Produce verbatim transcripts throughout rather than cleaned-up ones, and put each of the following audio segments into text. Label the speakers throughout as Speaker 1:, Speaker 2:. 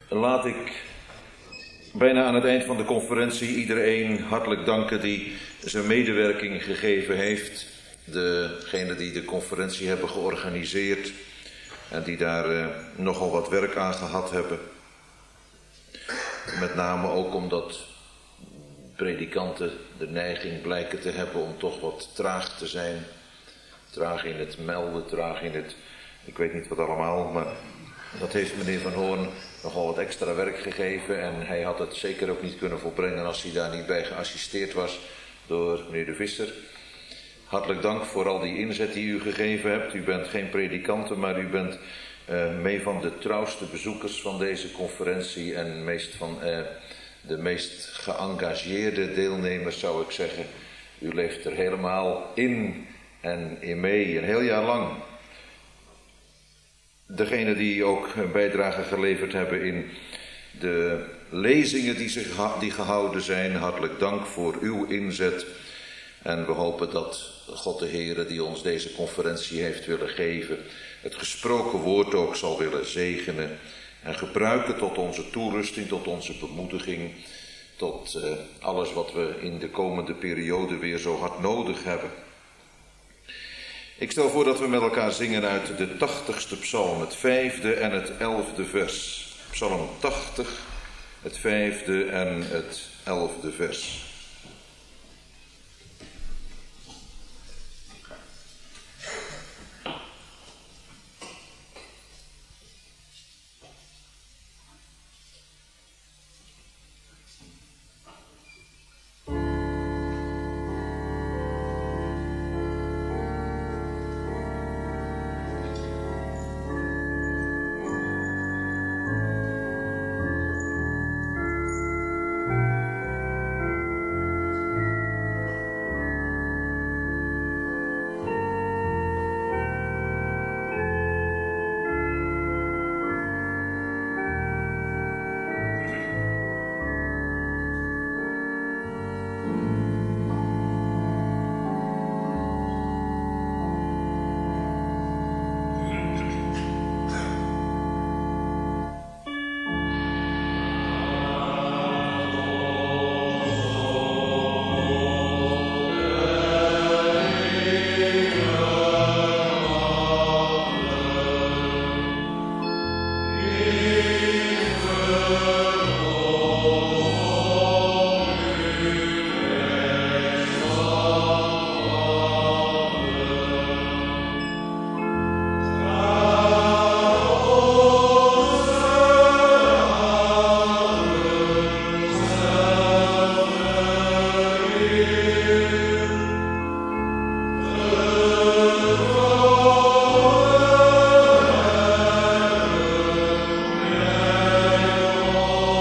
Speaker 1: laat ik bijna aan het eind van de conferentie iedereen hartelijk danken die zijn medewerking gegeven heeft. Degenen die de conferentie hebben georganiseerd en die daar uh, nogal wat werk aan gehad hebben. Met name ook omdat predikanten de neiging blijken te hebben om toch wat traag te zijn. Traag in het melden, traag in het... ik weet niet wat allemaal, maar dat heeft meneer Van Hoorn nogal wat extra werk gegeven. En hij had het zeker ook niet kunnen volbrengen als hij daar niet bij geassisteerd was door meneer De Visser. Hartelijk dank voor al die inzet die u gegeven hebt. U bent geen predikanten, maar u bent uh, mee van de trouwste bezoekers van deze conferentie en meest van uh, de meest geëngageerde deelnemers, zou ik zeggen. U leeft er helemaal in en in mee, een heel jaar lang. Degenen die ook een bijdrage geleverd hebben in de lezingen die, zich, die gehouden zijn, hartelijk dank voor uw inzet. En we hopen dat God de Heere die ons deze conferentie heeft willen geven, het gesproken woord ook zal willen zegenen en gebruiken tot onze toerusting, tot onze bemoediging, tot uh, alles wat we in de komende periode weer zo hard nodig hebben. Ik stel voor dat we met elkaar zingen uit de tachtigste psalm, het vijfde en het elfde vers. Psalm tachtig, het vijfde en het elfde vers.
Speaker 2: Oh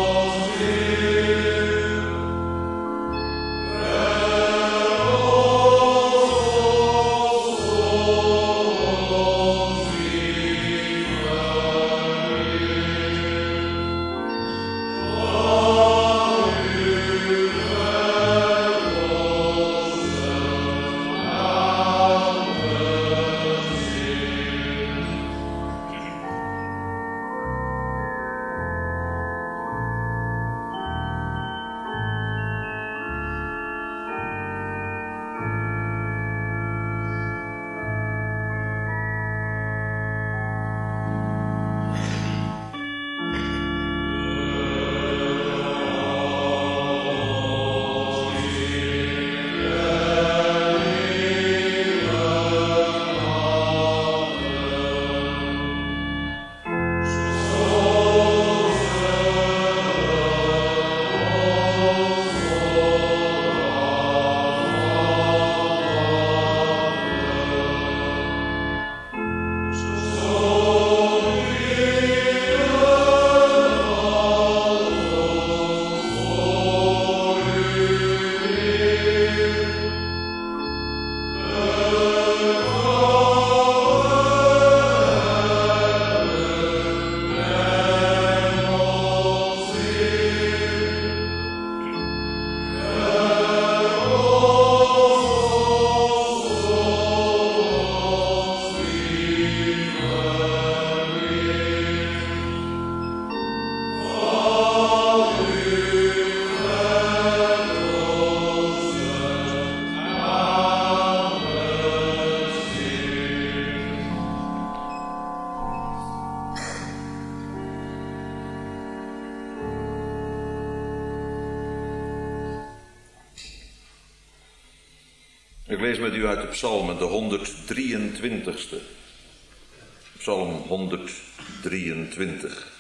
Speaker 1: Ik lees met u uit de psalmen, de honderddrieëntwintigste. Psalm honderddrieëntwintig.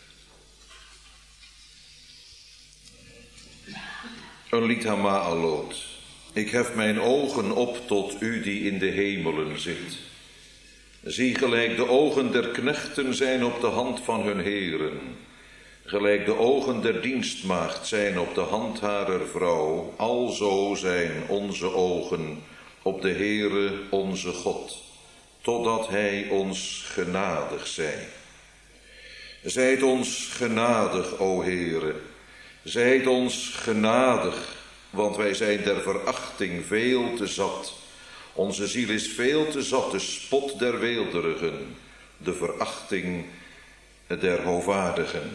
Speaker 1: Een lied Hama'alot. Ik hef mijn ogen op tot u die in de hemelen zit. Zie gelijk de ogen der knechten zijn op de hand van hun heren. Gelijk de ogen der dienstmaagd zijn op de hand harer vrouw. Alzo zijn onze ogen op de Heere onze God, totdat hij ons genadig zij. Zijt ons genadig, o Heere, zijt ons genadig, want wij zijn der verachting veel te zat. Onze ziel is veel te zat, de spot der weelderigen, de verachting der hoogwaardigen.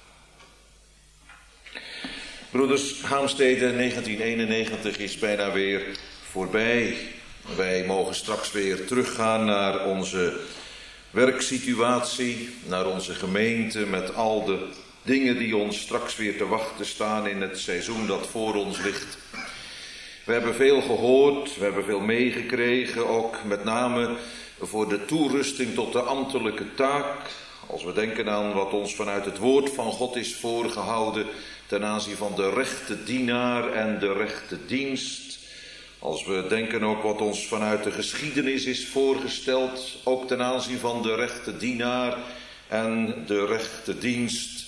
Speaker 1: Broeders, Haemstede negentien eenennegentig is bijna weer voorbij. Wij mogen straks weer teruggaan naar onze werksituatie, naar onze gemeente met al de dingen die ons straks weer te wachten staan in het seizoen dat voor ons ligt. We hebben veel gehoord, we hebben veel meegekregen, ook met name voor de toerusting tot de ambtelijke taak. Als we denken aan wat ons vanuit het woord van God is voorgehouden ten aanzien van de rechte dienaar en de rechte dienst. Als we denken ook wat ons vanuit de geschiedenis is voorgesteld, ook ten aanzien van de rechte dienaar en de rechte dienst.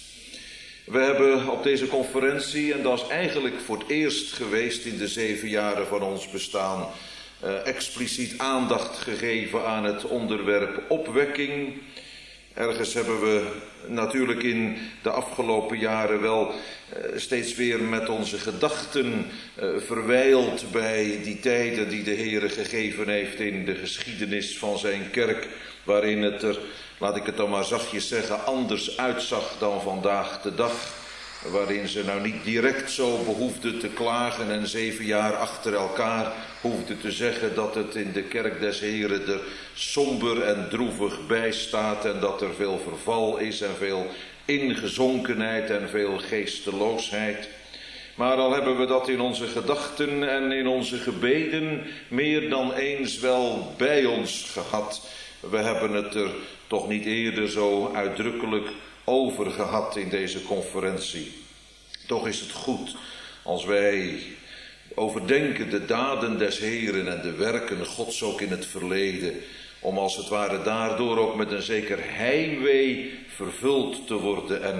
Speaker 1: We hebben op deze conferentie, en dat is eigenlijk voor het eerst geweest in de zeven jaren van ons bestaan, eh, expliciet aandacht gegeven aan het onderwerp opwekking. Ergens hebben we natuurlijk in de afgelopen jaren wel uh, steeds weer met onze gedachten uh, verwijld bij die tijden die de Heere gegeven heeft in de geschiedenis van zijn kerk, waarin het er, laat ik het dan maar zachtjes zeggen, anders uitzag dan vandaag de dag. Waarin ze nou niet direct zo behoefden te klagen en zeven jaar achter elkaar hoefden te zeggen dat het in de kerk des Heren er somber en droevig bij staat en dat er veel verval is en veel ingezonkenheid en veel geesteloosheid. Maar al hebben we dat in onze gedachten en in onze gebeden meer dan eens wel bij ons gehad. We hebben het er toch niet eerder zo uitdrukkelijk over gehad in deze conferentie. Toch is het goed als wij overdenken de daden des Heren en de werken Gods ook in het verleden, om als het ware daardoor ook met een zeker heimwee vervuld te worden en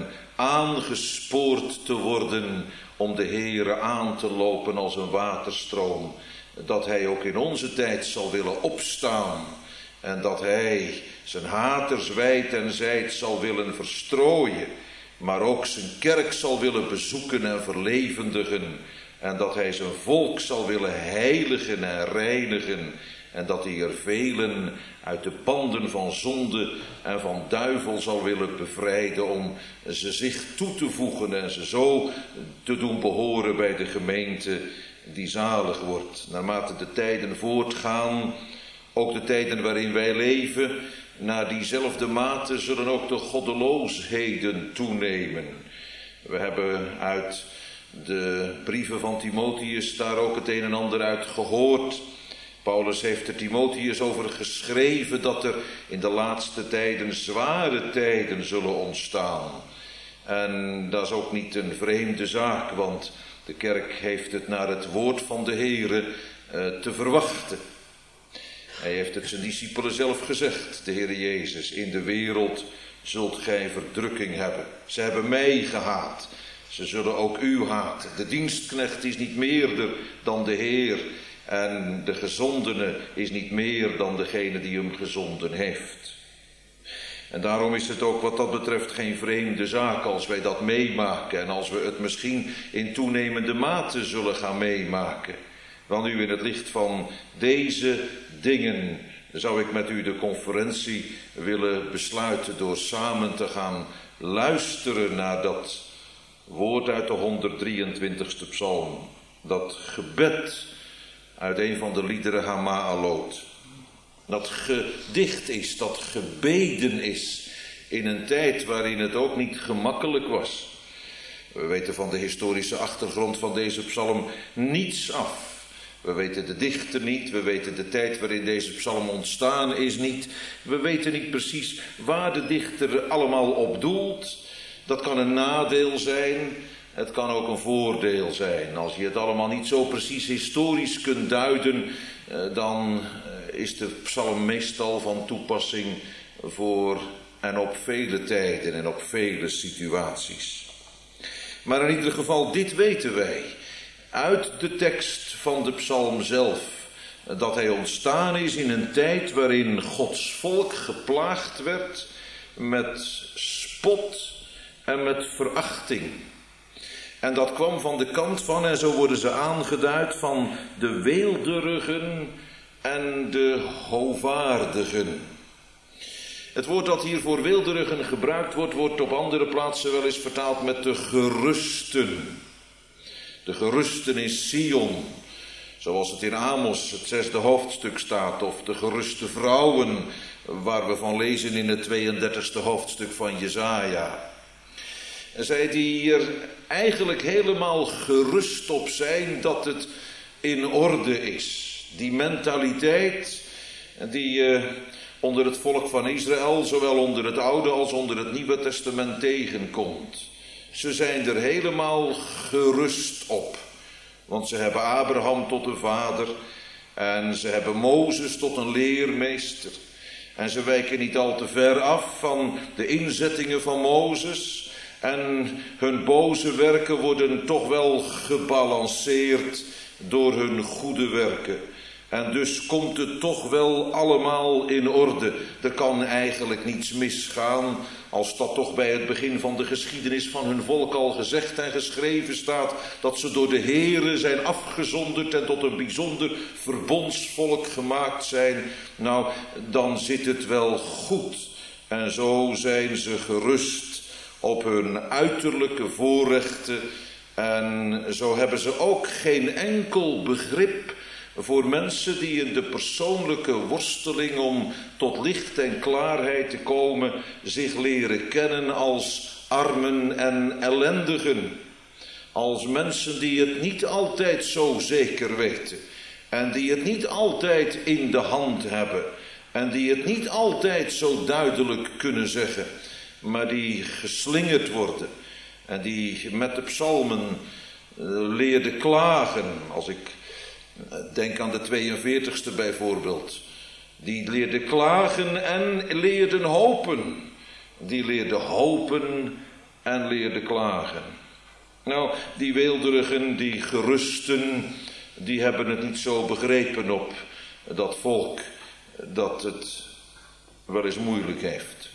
Speaker 1: aangespoord te worden om de Heere aan te lopen als een waterstroom, dat hij ook in onze tijd zal willen opstaan en dat hij zijn haters wijd en zijd zal willen verstrooien, maar ook zijn kerk zal willen bezoeken en verlevendigen en dat hij zijn volk zal willen heiligen en reinigen en dat hij er velen uit de banden van zonde en van duivel zal willen bevrijden om ze zich toe te voegen en ze zo te doen behoren bij de gemeente die zalig wordt. Naarmate de tijden voortgaan, ook de tijden waarin wij leven, naar diezelfde mate zullen ook de goddeloosheden toenemen. We hebben uit de brieven van Timotheus daar ook het een en ander uit gehoord. Paulus heeft er Timotheus over geschreven dat er in de laatste tijden zware tijden zullen ontstaan. En dat is ook niet een vreemde zaak, want de kerk heeft het naar het woord van de Heere uh, te verwachten. Hij heeft het zijn discipelen zelf gezegd, de Heere Jezus, in de wereld zult gij verdrukking hebben. Ze hebben mij gehaat, ze zullen ook u haten. De dienstknecht is niet meerder dan de Heer en de gezondene is niet meer dan degene die hem gezonden heeft. En daarom is het ook wat dat betreft geen vreemde zaak als wij dat meemaken en als we het misschien in toenemende mate zullen gaan meemaken. Want nu in het licht van deze dingen zou ik met u de conferentie willen besluiten door samen te gaan luisteren naar dat woord uit de honderddrieëntwintigste psalm. Dat gebed uit een van de liederen Hama'alot. Dat gedicht is, dat gebeden is in een tijd waarin het ook niet gemakkelijk was. We weten van de historische achtergrond van deze psalm niets af. We weten de dichter niet, we weten de tijd waarin deze psalm ontstaan is niet. We weten niet precies waar de dichter allemaal op doelt. Dat kan een nadeel zijn, het kan ook een voordeel zijn. Als je het allemaal niet zo precies historisch kunt duiden, dan is de psalm meestal van toepassing voor en op vele tijden en op vele situaties. Maar in ieder geval, dit weten wij uit de tekst van de psalm zelf, dat hij ontstaan is in een tijd waarin Gods volk geplaagd werd met spot en met verachting. En dat kwam van de kant van, en zo worden ze aangeduid, van de weelderigen en de hovaardigen. Het woord dat hier voor weelderigen gebruikt wordt, wordt op andere plaatsen wel eens vertaald met de gerusten. De gerusten in Sion, zoals het in Amos, het zesde hoofdstuk staat, of de geruste vrouwen, waar we van lezen in het tweeëndertigste hoofdstuk van Jesaja. En zij die er eigenlijk helemaal gerust op zijn dat het in orde is. Die mentaliteit die uh, onder het volk van Israël, zowel onder het Oude als onder het Nieuwe Testament tegenkomt. Ze zijn er helemaal gerust op. Want ze hebben Abraham tot een vader en ze hebben Mozes tot een leermeester. En ze wijken niet al te ver af van de inzettingen van Mozes. En hun boze werken worden toch wel gebalanceerd door hun goede werken. En dus komt het toch wel allemaal in orde. Er kan eigenlijk niets misgaan als dat toch bij het begin van de geschiedenis van hun volk al gezegd en geschreven staat. Dat ze door de Heere zijn afgezonderd en tot een bijzonder verbondsvolk gemaakt zijn. Nou, dan zit het wel goed. En zo zijn ze gerust op hun uiterlijke voorrechten. En zo hebben ze ook geen enkel begrip voor mensen die in de persoonlijke worsteling om tot licht en klaarheid te komen zich leren kennen als armen en ellendigen. Als mensen die het niet altijd zo zeker weten en die het niet altijd in de hand hebben en die het niet altijd zo duidelijk kunnen zeggen, maar die geslingerd worden en die met de psalmen leerden klagen. Als ik denk aan de tweeënveertigste bijvoorbeeld. Die leerden klagen en leerden hopen. Die leerden hopen en leerden klagen. Nou, die weelderigen, die gerusten, die hebben het niet zo begrepen op dat volk dat het wel eens moeilijk heeft.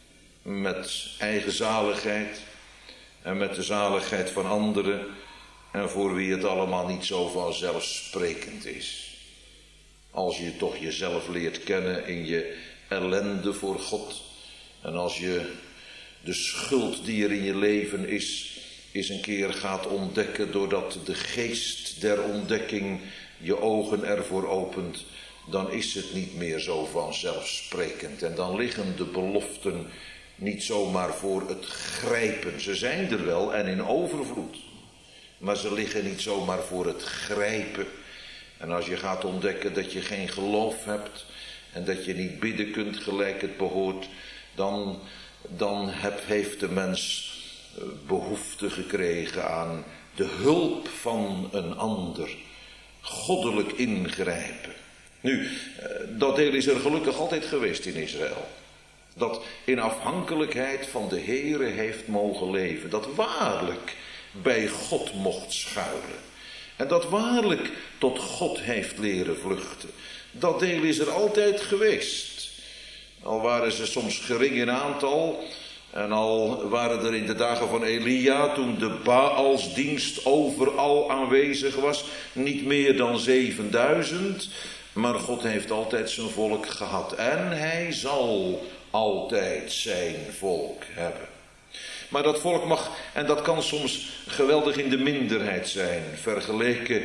Speaker 1: Met eigen zaligheid en met de zaligheid van anderen. En voor wie het allemaal niet zo vanzelfsprekend is. Als je toch jezelf leert kennen in je ellende voor God. En als je de schuld die er in je leven is, eens een keer gaat ontdekken. Doordat de geest der ontdekking je ogen ervoor opent. Dan is het niet meer zo vanzelfsprekend. En dan liggen de beloften niet zomaar voor het grijpen. Ze zijn er wel en in overvloed. Maar ze liggen niet zomaar voor het grijpen. En als je gaat ontdekken dat je geen geloof hebt en dat je niet bidden kunt gelijk het behoort, dan, dan heb, heeft de mens behoefte gekregen aan de hulp van een ander. Goddelijk ingrijpen. Nu, dat deel is er gelukkig altijd geweest in Israël. Dat in afhankelijkheid van de Heere heeft mogen leven. Dat waarlijk bij God mocht schuilen. En dat waarlijk tot God heeft leren vluchten. Dat deel is er altijd geweest. Al waren ze soms gering in aantal. En al waren er in de dagen van Elia, toen de Baalsdienst overal aanwezig was, niet meer dan zevenduizend. Maar God heeft altijd zijn volk gehad. En hij zal altijd zijn volk hebben. Maar dat volk mag, en dat kan soms geweldig in de minderheid zijn, vergeleken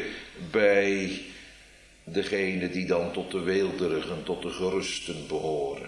Speaker 1: bij degene die dan tot de weelderigen, tot de gerusten behoren.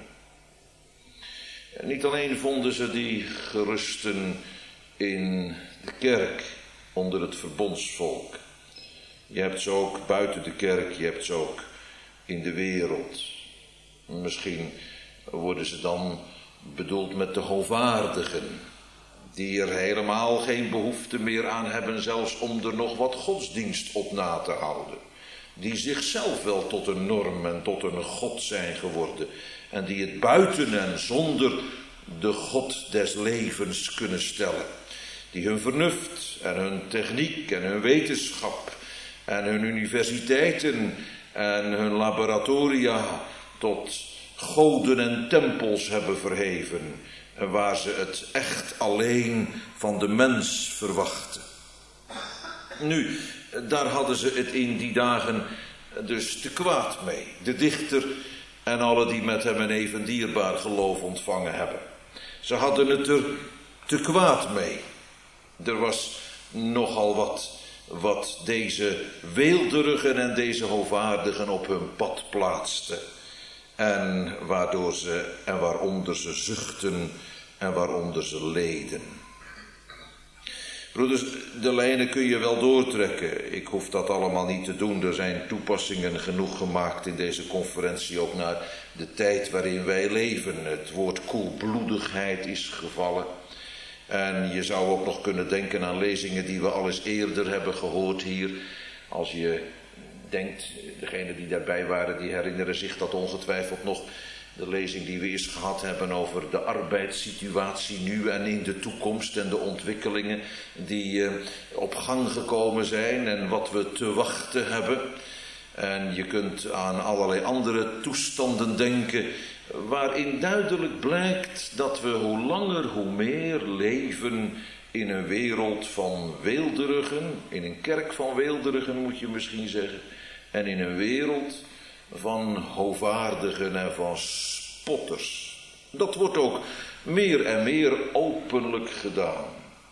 Speaker 1: En niet alleen vonden ze die gerusten in de kerk onder het verbondsvolk, Je hebt ze ook buiten de kerk, je hebt ze ook in de wereld. Misschien worden ze dan bedoeld met de hovaardigen, die er helemaal geen behoefte meer aan hebben, zelfs om er nog wat godsdienst op na te houden. Die zichzelf wel tot een norm en tot een god zijn geworden. En die het buiten en zonder de God des levens kunnen stellen. Die hun vernuft en hun techniek en hun wetenschap en hun universiteiten en hun laboratoria tot goden en tempels hebben verheven. En waar ze het echt alleen van de mens verwachten. Nu, daar hadden ze het in die dagen dus te kwaad mee. De dichter en alle die met hem een even dierbaar geloof ontvangen hebben. Ze hadden het er te kwaad mee. Er was nogal wat, wat deze weelderigen en deze hovaardigen op hun pad plaatsten. En waardoor ze, en waaronder ze zuchten en waaronder ze leden. Broeders, de lijnen kun je wel doortrekken. Ik hoef dat allemaal niet te doen. Er zijn toepassingen genoeg gemaakt in deze conferentie ook naar de tijd waarin wij leven. Het woord koelbloedigheid is gevallen. En je zou ook nog kunnen denken aan lezingen die we al eens eerder hebben gehoord hier. Als je denkt, degenen die daarbij waren, die herinneren zich dat ongetwijfeld nog. De lezing die we eerst gehad hebben over de arbeidssituatie nu en in de toekomst en de ontwikkelingen die uh, op gang gekomen zijn en wat we te wachten hebben. En je kunt aan allerlei andere toestanden denken waarin duidelijk blijkt dat we hoe langer hoe meer leven in een wereld van weelderigen, in een kerk van weelderigen moet je misschien zeggen, en in een wereld van hovaardigen en van spotters. Dat wordt ook meer en meer openlijk gedaan.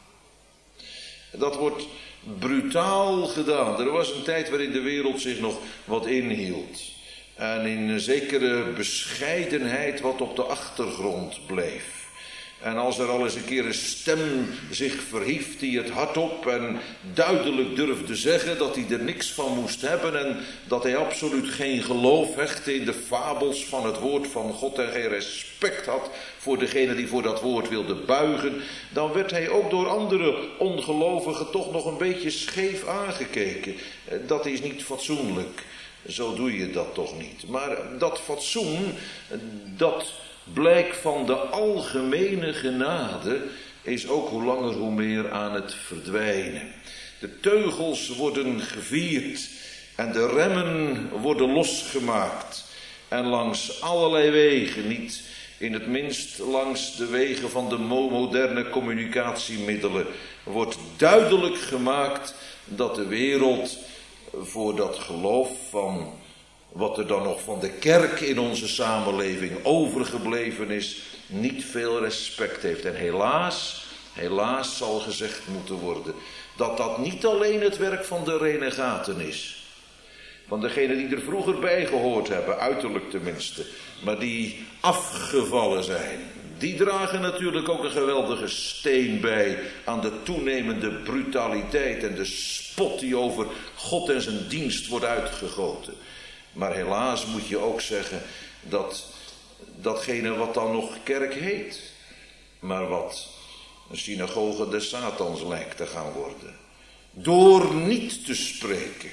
Speaker 1: Dat wordt brutaal gedaan. Er was een tijd waarin de wereld zich nog wat inhield. En in een zekere bescheidenheid wat op de achtergrond bleef. En als er al eens een keer een stem zich verhief die het hardop en duidelijk durfde zeggen dat hij er niks van moest hebben en dat hij absoluut geen geloof hechtte in de fabels van het woord van God en geen respect had voor degene die voor dat woord wilde buigen, dan werd hij ook door andere ongelovigen toch nog een beetje scheef aangekeken. Dat is niet fatsoenlijk. Zo doe je dat toch niet. Maar dat fatsoen, dat blijk van de algemene genade is ook hoe langer hoe meer aan het verdwijnen. De teugels worden gevierd en de remmen worden losgemaakt. En langs allerlei wegen, niet in het minst langs de wegen van de moderne communicatiemiddelen, wordt duidelijk gemaakt dat de wereld voor dat geloof van wat er dan nog van de kerk in onze samenleving overgebleven is, niet veel respect heeft. En helaas, helaas zal gezegd moeten worden dat dat niet alleen het werk van de renegaten is. Van degenen die er vroeger bij gehoord hebben, uiterlijk tenminste, maar die afgevallen zijn. Die dragen natuurlijk ook een geweldige steen bij aan de toenemende brutaliteit en de spot die over God en zijn dienst wordt uitgegoten. Maar helaas moet je ook zeggen dat datgene wat dan nog kerk heet, maar wat een synagoge des Satans lijkt te gaan worden, door niet te spreken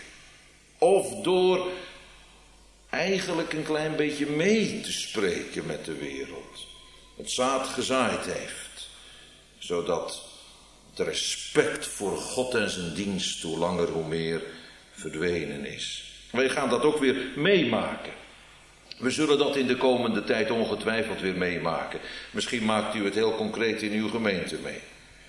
Speaker 1: of door eigenlijk een klein beetje mee te spreken met de wereld, het zaad gezaaid heeft, zodat het respect voor God en zijn dienst hoe langer hoe meer verdwenen is. Wij gaan dat ook weer meemaken. We zullen dat in de komende tijd ongetwijfeld weer meemaken. Misschien maakt u het heel concreet in uw gemeente mee.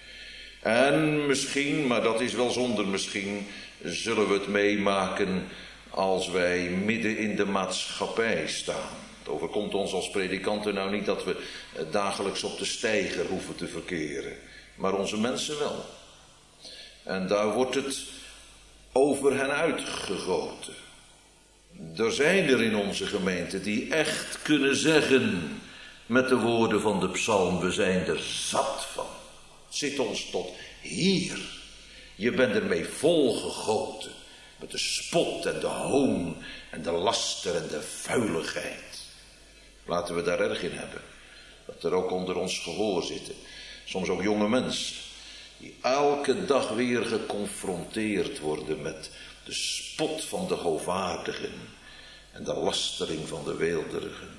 Speaker 1: En misschien, maar dat is wel zonder misschien, zullen we het meemaken als wij midden in de maatschappij staan. Het overkomt ons als predikanten nou niet dat we dagelijks op de steiger hoeven te verkeren. Maar onze mensen wel. En daar wordt het over hen uitgegoten. Er zijn er in onze gemeente die echt kunnen zeggen met de woorden van de psalm, we zijn er zat van. Het zit ons tot hier. Je bent ermee volgegoten. Met de spot en de hoon en de laster en de vuiligheid. Laten we daar erg in hebben. Dat er ook onder ons gehoor zitten. Soms ook jonge mensen. Die elke dag weer geconfronteerd worden met de spot van de hoogwaardigen. En de lastering van de weelderigen.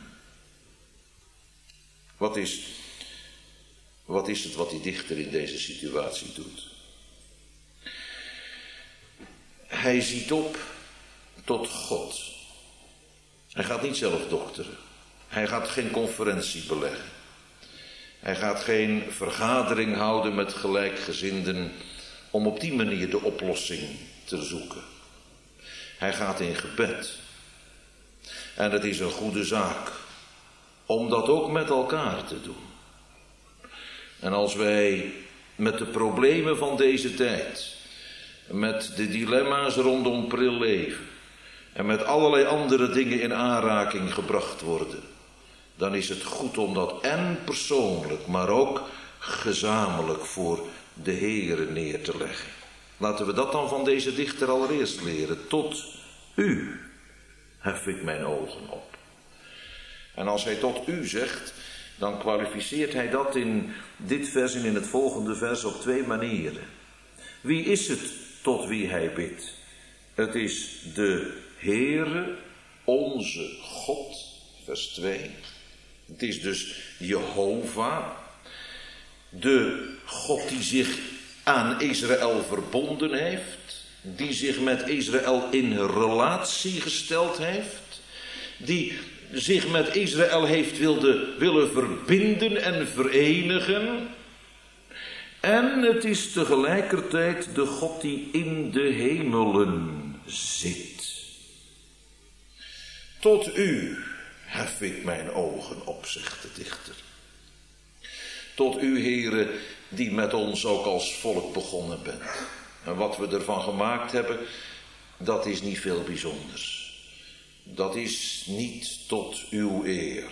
Speaker 1: Wat is, wat is het wat die dichter in deze situatie doet? Hij ziet op tot God. Hij gaat niet zelf dokteren. Hij gaat geen conferentie beleggen. Hij gaat geen vergadering houden met gelijkgezinden om op die manier de oplossing te zoeken. Hij gaat in gebed. En het is een goede zaak om dat ook met elkaar te doen. En als wij met de problemen van deze tijd, met de dilemma's rondom pril leven en met allerlei andere dingen in aanraking gebracht worden, dan is het goed om dat en persoonlijk, maar ook gezamenlijk voor de Heere neer te leggen. Laten we dat dan van deze dichter allereerst leren. Tot u hef ik mijn ogen op. En als hij tot u zegt, dan kwalificeert hij dat in dit vers en in het volgende vers op twee manieren. Wie is het tot wie hij bidt? Het is de Heere, onze God, vers twee. Het is dus Jehovah, de God die zich aan Israël verbonden heeft, die zich met Israël in relatie gesteld heeft, die zich met Israël heeft wilde, willen verbinden en verenigen. En het is tegelijkertijd de God die in de hemelen zit. Tot u hef ik mijn ogen op, zegt de dichter. Tot u, Heere, die met ons ook als volk begonnen bent. En wat we ervan gemaakt hebben, dat is niet veel bijzonders. Dat is niet tot uw eer.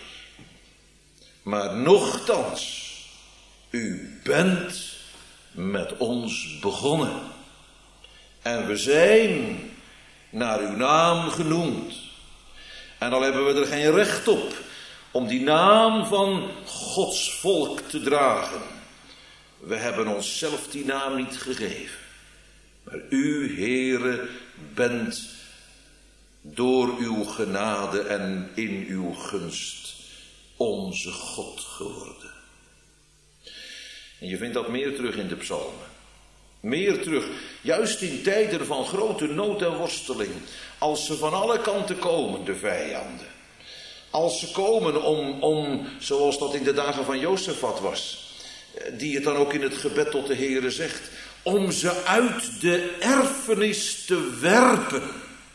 Speaker 1: Maar nochtans, u bent met ons begonnen. En we zijn naar uw naam genoemd. En al hebben we er geen recht op om die naam van Gods volk te dragen. We hebben onszelf die naam niet gegeven. Maar u, Heere, bent door uw genade en in uw gunst onze God geworden. En je vindt dat meer terug in de psalmen. Meer terug, juist in tijden van grote nood en worsteling. Als ze van alle kanten komen, de vijanden. Als ze komen om, om, zoals dat in de dagen van Jozefat was. Die het dan ook in het gebed tot de Heere zegt. Om ze uit de erfenis te werpen.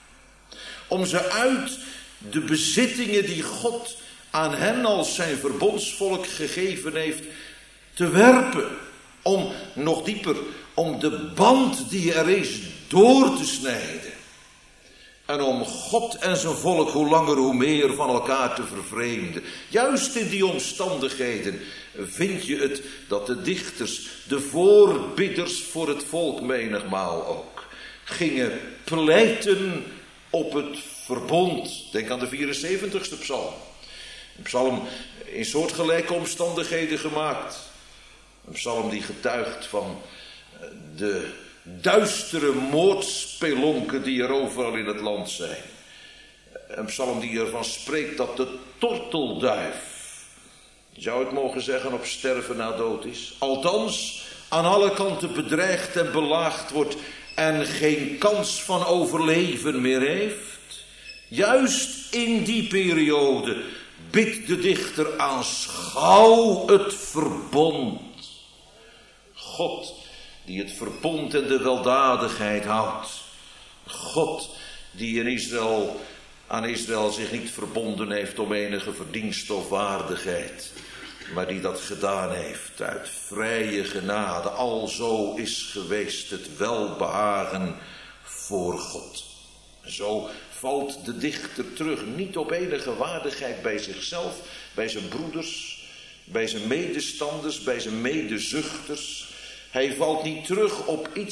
Speaker 1: Om ze uit de bezittingen die God aan hen als zijn verbondsvolk gegeven heeft te werpen. Om nog dieper, om de band die er is door te snijden. En om God en zijn volk hoe langer hoe meer van elkaar te vervreemden. Juist in die omstandigheden vind je het dat de dichters, de voorbidders voor het volk menigmaal ook, gingen pleiten op het verbond. Denk aan de vierenzeventigste psalm. Een psalm in soortgelijke omstandigheden gemaakt. Een psalm die getuigt van de duistere moordspelonken die er overal in het land zijn. Een psalm die ervan spreekt dat de tortelduif, zou ik mogen zeggen, op sterven na dood is. Althans, aan alle kanten bedreigd en belaagd wordt en geen kans van overleven meer heeft. Juist in die periode bidt de dichter: aanschouw het verbond. God die het verbond en de weldadigheid houdt. God die in Israël, aan Israël zich niet verbonden heeft om enige verdienste of waardigheid, maar die dat gedaan heeft uit vrije genade. Alzo is geweest het welbehagen voor God. Zo valt de dichter terug, niet op enige waardigheid bij zichzelf, bij zijn broeders, bij zijn medestanders, bij zijn medezuchters. Hij valt niet terug op iets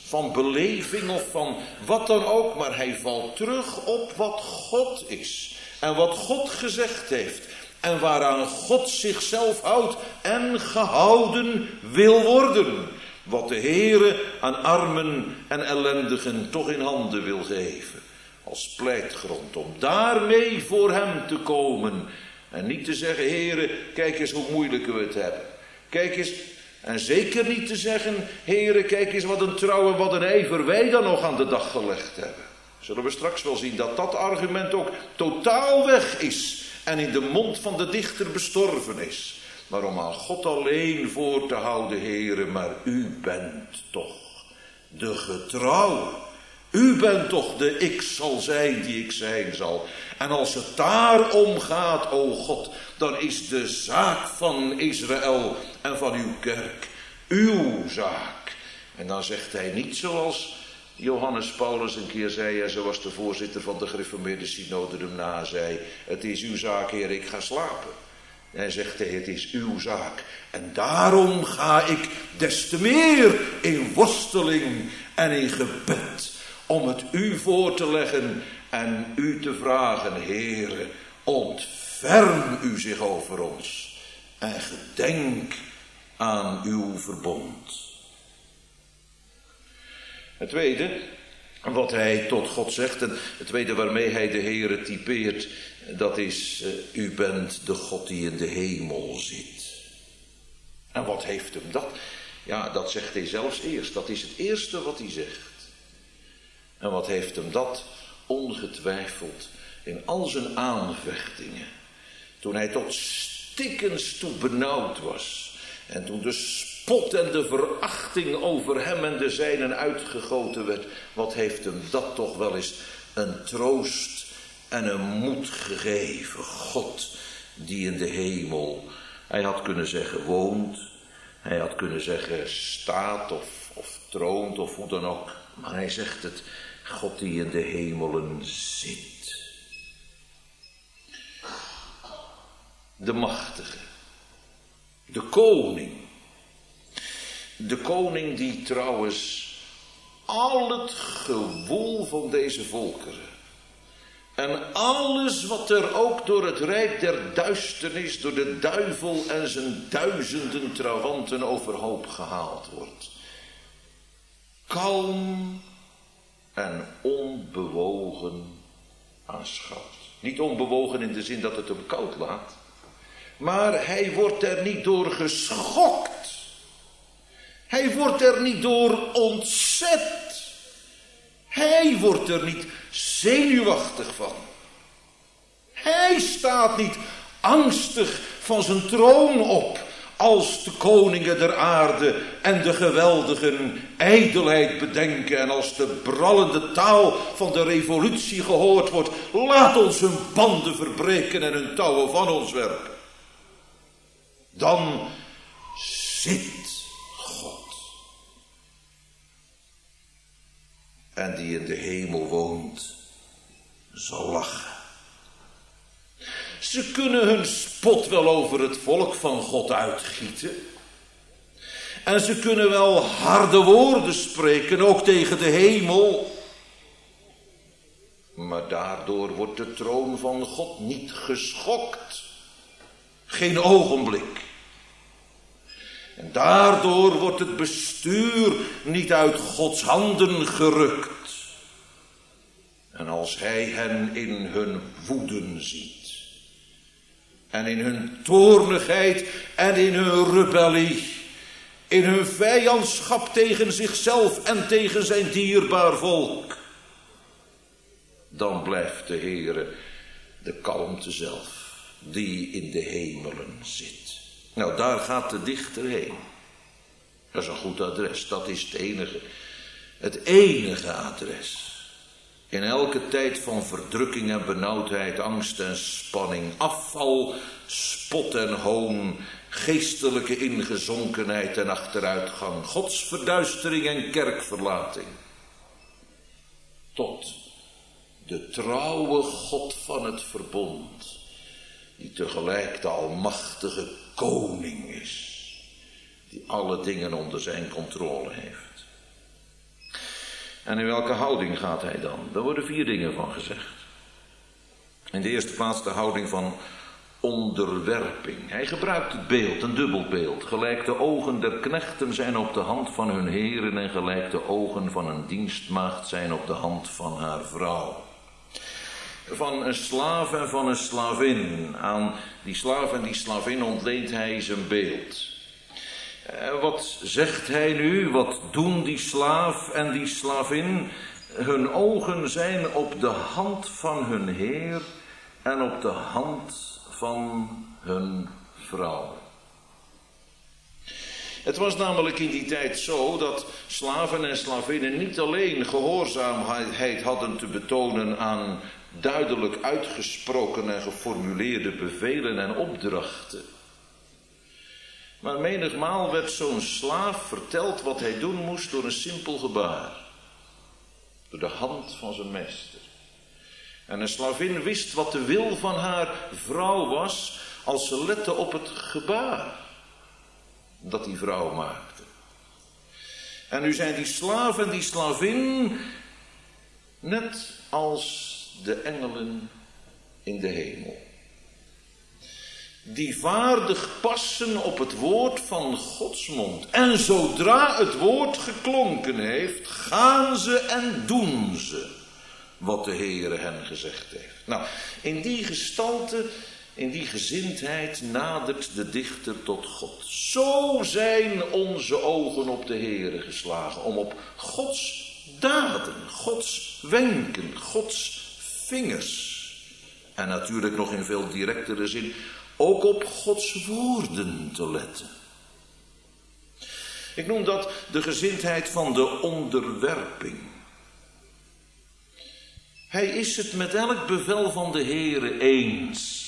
Speaker 1: van beleving of van wat dan ook, maar hij valt terug op wat God is en wat God gezegd heeft en waaraan God zichzelf houdt en gehouden wil worden. Wat de Heere aan armen en ellendigen toch in handen wil geven. Als pleitgrond om daarmee voor hem te komen. En niet te zeggen, Heere, kijk eens hoe moeilijk we het hebben. Kijk eens, en zeker niet te zeggen, Heere, kijk eens wat een trouw en wat een ijver wij dan nog aan de dag gelegd hebben. Zullen we straks wel zien dat dat argument ook totaal weg is. En in de mond van de dichter bestorven is. Maar om aan God alleen voor te houden, Heere, maar u bent toch de getrouwe. U bent toch de ik zal zijn die ik zijn zal. En als het daarom gaat, o God, dan is de zaak van Israël en van uw kerk uw zaak. En dan zegt hij niet zoals Johannes Paulus een keer zei, en zoals de voorzitter van de gereformeerde synode hem na zei, het is uw zaak, Heer, ik ga slapen. En zegt hij, het is uw zaak. En daarom ga ik des te meer in worsteling en in gebed om het u voor te leggen en u te vragen, Heere, ontferm u zich over ons en gedenk aan uw verbond. Het tweede, wat hij tot God zegt, en het tweede waarmee hij de Heere typeert, dat is, uh, u bent de God die in de hemel zit. En wat heeft hem dat? Ja, dat zegt hij zelfs eerst. Dat is het eerste wat hij zegt. En wat heeft hem dat? Ongetwijfeld in al zijn aanvechtingen. Toen hij tot stikkens toe benauwd was. En toen de spot en de verachting over hem en de zijnen uitgegoten werd. Wat heeft hem dat toch wel eens een troost en een moed gegeven. God die in de hemel, hij had kunnen zeggen woont. Hij had kunnen zeggen staat of, of troont of hoe dan ook. Maar hij zegt het, God die in de hemelen zit. De machtige. De koning. De koning die trouwens al het gewoel van deze volkeren en alles wat er ook door het rijk der duisternis, door de duivel en zijn duizenden trawanten overhoop gehaald wordt. Kalm en onbewogen aanschouwt. Niet onbewogen in de zin dat het hem koud laat, maar hij wordt er niet door geschokt. Hij wordt er niet door ontzet. Hij wordt er niet zenuwachtig van. Hij staat niet angstig van zijn troon op als de koningen der aarde en de geweldigen ijdelheid bedenken en als de brallende taal van de revolutie gehoord wordt. Laat ons hun banden verbreken en hun touwen van ons werpen. Dan zit God. En die in de hemel woont, zal lachen. Ze kunnen hun spot wel over het volk van God uitgieten. En ze kunnen wel harde woorden spreken, ook tegen de hemel. Maar daardoor wordt de troon van God niet geschokt. Geen ogenblik. En daardoor wordt het bestuur niet uit Gods handen gerukt. En als hij hen in hun woeden ziet, en in hun toornigheid en in hun rebellie, in hun vijandschap tegen zichzelf en tegen zijn dierbaar volk, dan blijft de Heere de kalmte zelf, die in de hemelen zit. Nou, daar gaat de dichter heen. Dat is een goed adres, dat is het enige, het enige adres. In elke tijd van verdrukking en benauwdheid, angst en spanning, afval, spot en hoon, geestelijke ingezonkenheid en achteruitgang, godsverduistering en kerkverlating. Tot de trouwe God van het verbond, die tegelijk de almachtige koning is, die alle dingen onder zijn controle heeft. En in welke houding gaat hij dan? Daar worden vier dingen van gezegd. In de eerste plaats de houding van onderwerping. Hij gebruikt het beeld, een dubbel beeld. Gelijk de ogen der knechten zijn op de hand van hun heren en gelijk de ogen van een dienstmaagd zijn op de hand van haar vrouw. Van een slaaf en van een slavin. Aan die slaaf en die slavin ontleent hij zijn beeld. Wat zegt hij nu? Wat doen die slaaf en die slavin? Hun ogen zijn op de hand van hun heer en op de hand van hun vrouw. Het was namelijk in die tijd zo dat slaven en slavinnen niet alleen gehoorzaamheid hadden te betonen aan duidelijk uitgesproken en geformuleerde bevelen en opdrachten. Maar menigmaal werd zo'n slaaf verteld wat hij doen moest door een simpel gebaar. Door de hand van zijn meester. En een slavin wist wat de wil van haar vrouw was als ze lette op het gebaar dat die vrouw maakte. En nu zijn die slaaf en die slavin net als de engelen in de hemel. Die vaardig passen op het woord van Gods mond. En zodra het woord geklonken heeft, gaan ze en doen ze wat de Heere hen gezegd heeft. Nou, in die gestalte, in die gezindheid nadert de dichter tot God. Zo zijn onze ogen op de Heere geslagen, om op Gods daden, Gods wenken, Gods vingers. En natuurlijk nog in veel directere zin, ook op Gods woorden te letten. Ik noem dat de gezindheid van de onderwerping. Hij is het met elk bevel van de Heere eens.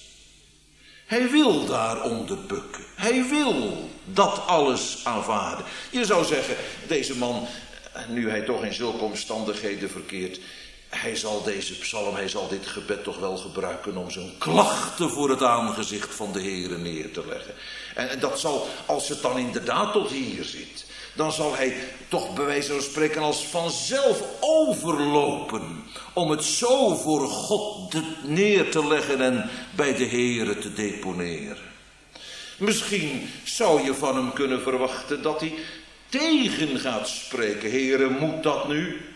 Speaker 1: Hij wil daaronder bukken. Hij wil dat alles aanvaarden. Je zou zeggen, deze man, nu hij toch in zulke omstandigheden verkeert, hij zal deze psalm, hij zal dit gebed toch wel gebruiken om zijn klachten voor het aangezicht van de Heere neer te leggen. En, en dat zal, als het dan inderdaad tot hier zit, dan zal hij toch bij wijze van spreken als vanzelf overlopen om het zo voor God neer te leggen en bij de Heere te deponeren. Misschien zou je van hem kunnen verwachten dat hij tegen gaat spreken. Heere, moet dat nu?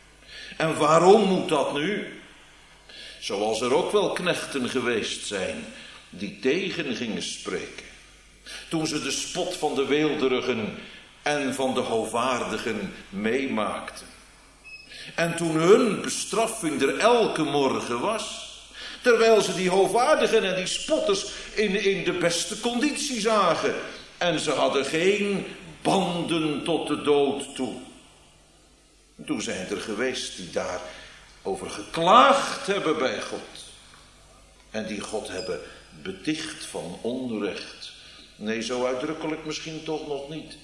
Speaker 1: En waarom moet dat nu? Zoals er ook wel knechten geweest zijn die tegen gingen spreken. Toen ze de spot van de weelderigen en van de hovaardigen meemaakten. En toen hun bestraffing er elke morgen was. Terwijl ze die hovaardigen en die spotters in, in de beste conditie zagen. En ze hadden geen banden tot de dood toe. Toen zijn er geweest die daarover geklaagd hebben bij God. En die God hebben beticht van onrecht. Nee, zo uitdrukkelijk misschien toch nog niet.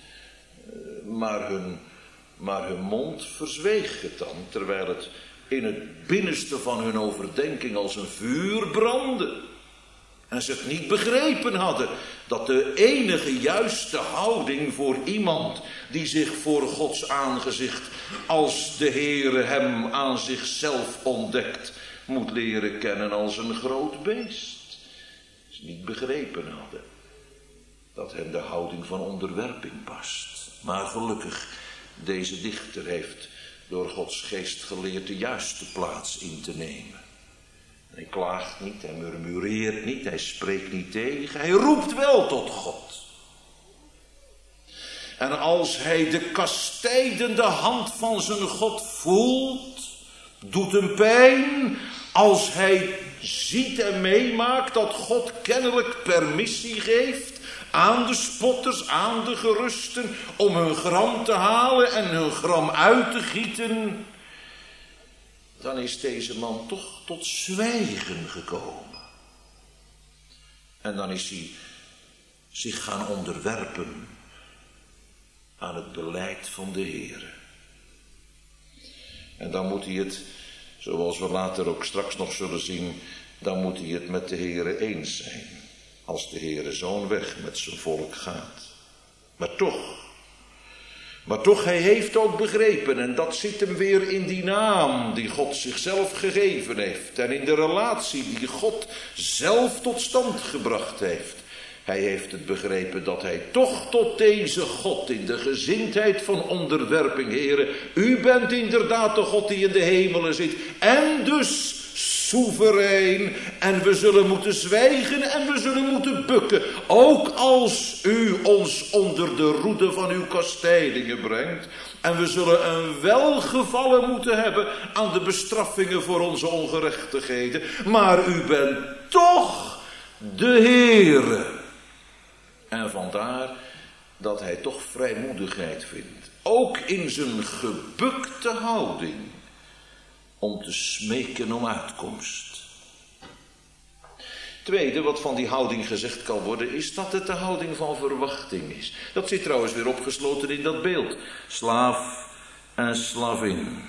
Speaker 1: Maar hun, maar hun mond verzweeg het dan, terwijl het in het binnenste van hun overdenking als een vuur brandde. En ze het niet begrepen hadden dat de enige juiste houding voor iemand die zich voor Gods aangezicht, als de Heere hem aan zichzelf ontdekt, moet leren kennen als een groot beest. Ze niet begrepen hadden dat hen de houding van onderwerping past. Maar gelukkig, deze dichter heeft door Gods geest geleerd de juiste plaats in te nemen. Hij klaagt niet, hij murmureert niet, hij spreekt niet tegen, hij roept wel tot God. En als hij de kastijdende hand van zijn God voelt, doet hem pijn, als hij ziet en meemaakt dat God kennelijk permissie geeft aan de spotters, aan de gerusten, om hun gram te halen en hun gram uit te gieten, dan is deze man toch tot zwijgen gekomen. En dan is hij zich gaan onderwerpen aan het beleid van de Heere. En dan moet hij het, zoals we later ook straks nog zullen zien, dan moet hij het met de Heere eens zijn. Als de Heere zo'n weg met zijn volk gaat. Maar toch, Maar toch, hij heeft ook begrepen, en dat zit hem weer in die naam die God zichzelf gegeven heeft. En in de relatie die God zelf tot stand gebracht heeft. Hij heeft het begrepen dat hij toch tot deze God in de gezindheid van onderwerping, heren, u bent inderdaad de God die in de hemelen zit. En dus soeverein, en we zullen moeten zwijgen en we zullen moeten bukken. Ook als u ons onder de roede van uw kastijdingen brengt. En we zullen een welgevallen moeten hebben aan de bestraffingen voor onze ongerechtigheden. Maar u bent toch de Heere. En vandaar dat hij toch vrijmoedigheid vindt. Ook in zijn gebukte houding. Om te smeken om uitkomst. Tweede, wat van die houding gezegd kan worden, is dat het de houding van verwachting is. Dat zit trouwens weer opgesloten in dat beeld. Slaaf en slavin.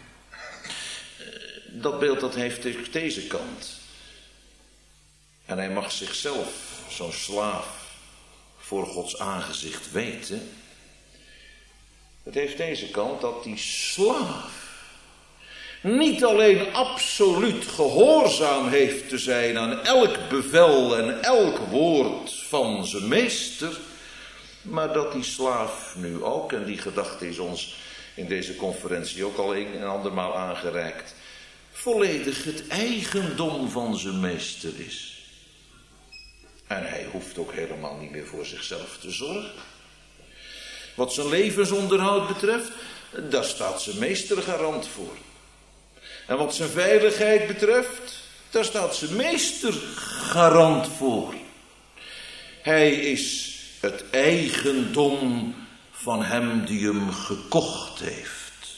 Speaker 1: Dat beeld dat heeft deze kant. En hij mag zichzelf, zo'n slaaf, voor Gods aangezicht weten. Het heeft deze kant dat die slaaf niet alleen absoluut gehoorzaam heeft te zijn aan elk bevel en elk woord van zijn meester, maar dat die slaaf nu ook, en die gedachte is ons in deze conferentie ook al een en andermaal aangereikt, volledig het eigendom van zijn meester is. En hij hoeft ook helemaal niet meer voor zichzelf te zorgen. Wat zijn levensonderhoud betreft, daar staat zijn meester garant voor. En wat zijn veiligheid betreft, daar staat zijn meester garant voor. Hij is het eigendom van hem die hem gekocht heeft.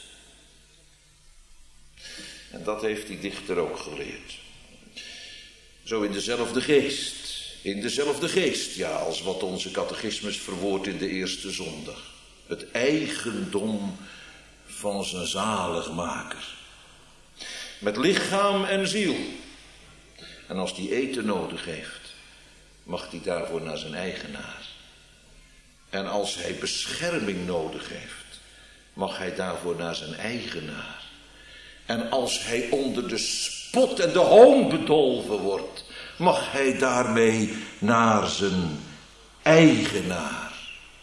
Speaker 1: En dat heeft die dichter ook geleerd. Zo in dezelfde geest. In dezelfde geest, ja, als wat onze catechismus verwoordt in de eerste zondag. Het eigendom van zijn zaligmaker. Met lichaam en ziel. En als die eten nodig heeft, mag hij daarvoor naar zijn eigenaar. En als hij bescherming nodig heeft, mag hij daarvoor naar zijn eigenaar. En als hij onder de spot en de hoon bedolven wordt, mag hij daarmee naar zijn eigenaar.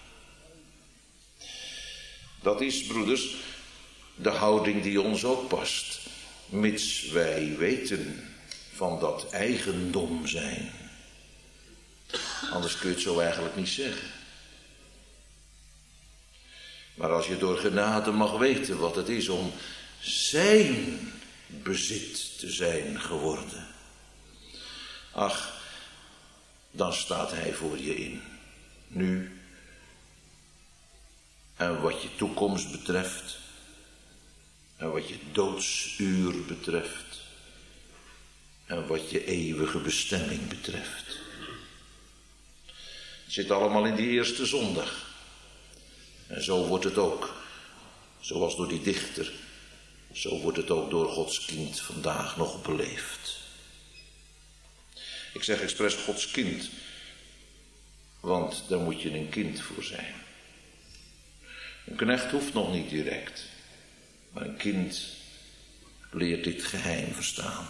Speaker 1: Dat is, broeders, de houding die ons ook past. Mits wij weten van dat eigendom zijn. Anders kun je het zo eigenlijk niet zeggen. Maar als je door genade mag weten wat het is om zijn bezit te zijn geworden. Ach, dan staat hij voor je in. Nu. En wat je toekomst betreft. En wat je doodsuur betreft. En wat je eeuwige bestemming betreft. Het zit allemaal in die eerste zondag. En zo wordt het ook. Zoals door die dichter. Zo wordt het ook door Gods kind vandaag nog beleefd. Ik zeg expres Gods kind. Want daar moet je een kind voor zijn. Een knecht hoeft nog niet direct. Maar een kind leert dit geheim verstaan.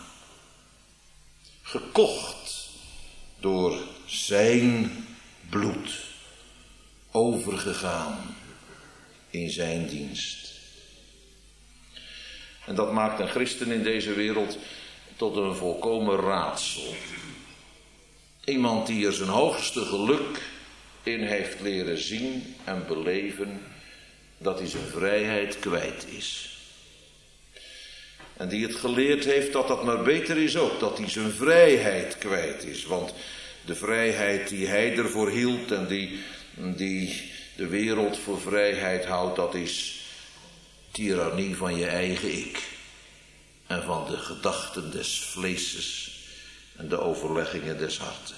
Speaker 1: Gekocht door zijn bloed. Overgegaan in zijn dienst. En dat maakt een christen in deze wereld tot een volkomen raadsel. Iemand die er zijn hoogste geluk in heeft leren zien en beleven dat hij zijn vrijheid kwijt is. En die het geleerd heeft dat dat maar beter is ook, dat hij zijn vrijheid kwijt is. Want de vrijheid die hij ervoor hield en die, die de wereld voor vrijheid houdt, dat is tirannie van je eigen ik. En van de gedachten des vleeses en de overleggingen des harten.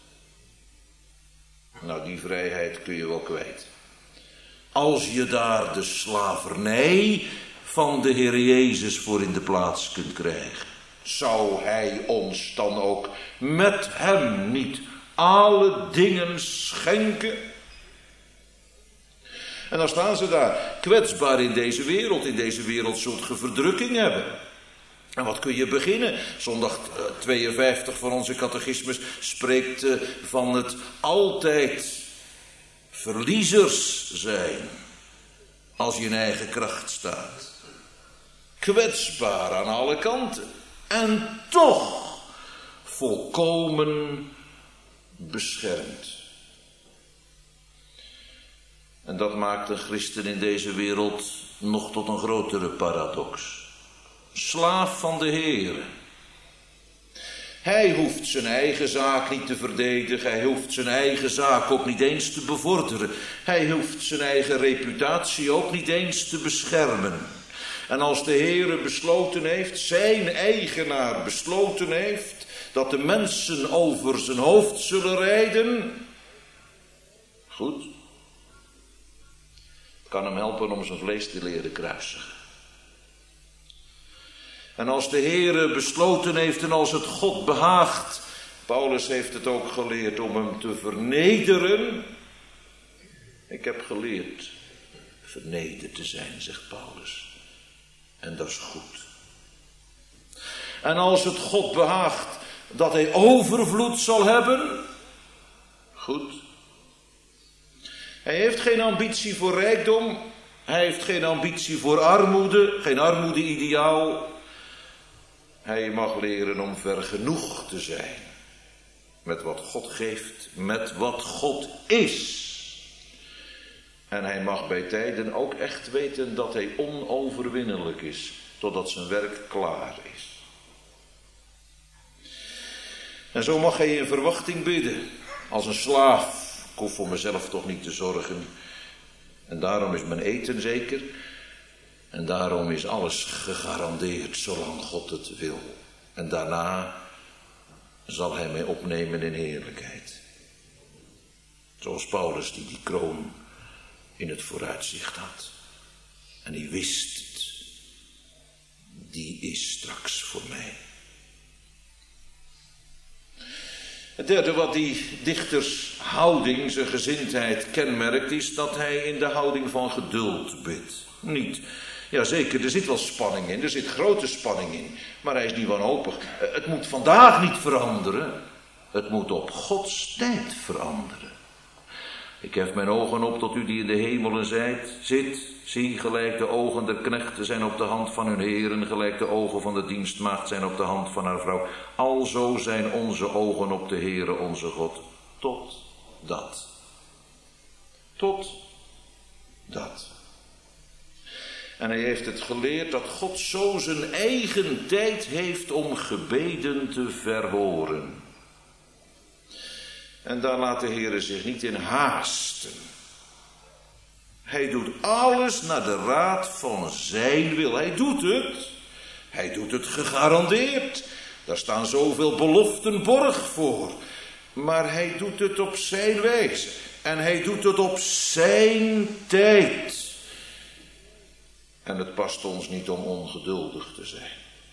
Speaker 1: Nou, die vrijheid kun je wel kwijt. Als je daar de slavernij van de Heer Jezus voor in de plaats kunt krijgen. Zou hij ons dan ook met hem niet alle dingen schenken? En dan staan ze daar, kwetsbaar in deze wereld. In deze wereld zult ge verdrukking hebben. En wat kun je beginnen? Zondag tweeënvijftig van onze catechismus spreekt van het altijd verliezers zijn. Als je in eigen kracht staat. Kwetsbaar aan alle kanten. En toch volkomen beschermd. En dat maakt een christen in deze wereld nog tot een grotere paradox. Slaaf van de Heere. Hij hoeft zijn eigen zaak niet te verdedigen. Hij hoeft zijn eigen zaak ook niet eens te bevorderen. Hij hoeft zijn eigen reputatie ook niet eens te beschermen. En als de Heere besloten heeft, zijn eigenaar besloten heeft, dat de mensen over zijn hoofd zullen rijden, goed, kan hem helpen om zijn vlees te leren kruisigen. En als de Heere besloten heeft en als het God behaagt, Paulus heeft het ook geleerd om hem te vernederen. Ik heb geleerd vernederd te zijn, zegt Paulus. En dat is goed. En als het God behaagt dat hij overvloed zal hebben, goed. Hij heeft geen ambitie voor rijkdom. Hij heeft geen ambitie voor armoede, geen armoede-ideaal. Hij mag leren om vergenoegd te zijn met wat God geeft, met wat God is. En hij mag bij tijden ook echt weten dat hij onoverwinnelijk is, totdat zijn werk klaar is. En zo mag hij in verwachting bidden, als een slaaf. Ik hoef voor mezelf toch niet te zorgen. En daarom is mijn eten zeker. En daarom is alles gegarandeerd, zolang God het wil. En daarna zal hij mij opnemen in heerlijkheid. Zoals Paulus die die kroon in het vooruitzicht had. En die wist het. Die is straks voor mij. Het derde wat die dichtershouding, zijn gezindheid kenmerkt, is dat hij in de houding van geduld bidt. Niet, ja zeker, er zit wel spanning in, er zit grote spanning in, maar hij is niet wanhopig. Het moet vandaag niet veranderen, het moet op Gods tijd veranderen. Ik hef mijn ogen op tot u die in de hemelen zijt, zit, zie, gelijk de ogen der knechten zijn op de hand van hun heren, gelijk de ogen van de dienstmaagd zijn op de hand van haar vrouw. Alzo zijn onze ogen op de Heere onze God, tot dat. Tot dat. En hij heeft het geleerd dat God zo zijn eigen tijd heeft om gebeden te verhoren. En daar laat de Heere zich niet in haasten. Hij doet alles naar de raad van zijn wil. Hij doet het. Hij doet het gegarandeerd. Daar staan zoveel beloften borg voor. Maar hij doet het op zijn wijze. En hij doet het op zijn tijd. En het past ons niet om ongeduldig te zijn.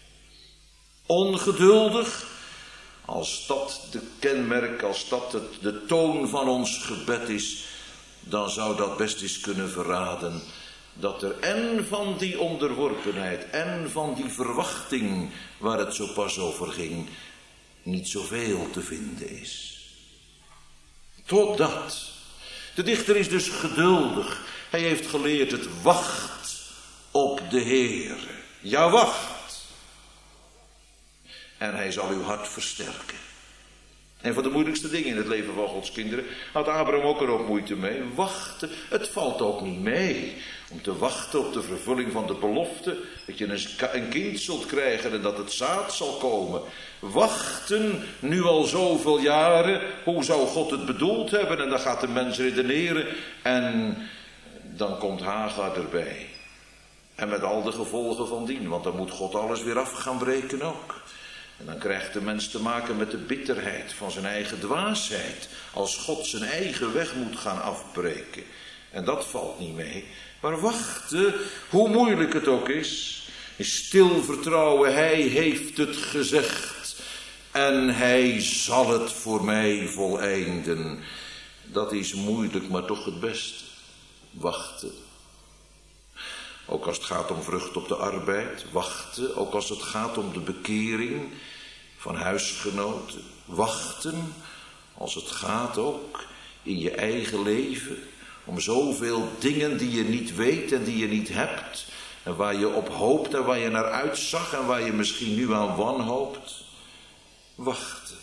Speaker 1: Ongeduldig, als dat de kenmerk, als dat het, de toon van ons gebed is, dan zou dat best eens kunnen verraden dat er en van die onderworpenheid en van die verwachting waar het zo pas over ging, niet zoveel te vinden is. Totdat. De dichter is dus geduldig. Hij heeft geleerd het wacht op de Heere. Ja, wacht. En hij zal uw hart versterken. En van de moeilijkste dingen in het leven van Gods kinderen had Abraham ook er ook moeite mee. Wachten, het valt ook niet mee. Om te wachten op de vervulling van de belofte. Dat je een kind zult krijgen en dat het zaad zal komen. Wachten, nu al zoveel jaren. Hoe zou God het bedoeld hebben? En dan gaat de mens redeneren. En dan komt Hagar erbij. En met al de gevolgen van dien. Want dan moet God alles weer af gaan breken ook. En dan krijgt de mens te maken met de bitterheid van zijn eigen dwaasheid. Als God zijn eigen weg moet gaan afbreken. En dat valt niet mee. Maar wachten, hoe moeilijk het ook is. In stil vertrouwen, hij heeft het gezegd. En hij zal het voor mij voleinden. Dat is moeilijk, maar toch het beste. wachten. Ook als het gaat om vrucht op de arbeid, wachten. Ook als het gaat om de bekering van huisgenoten, wachten. Als het gaat ook in je eigen leven om zoveel dingen die je niet weet en die je niet hebt. En waar je op hoopt en waar je naar uitzag en waar je misschien nu aan wanhoopt. Wachten.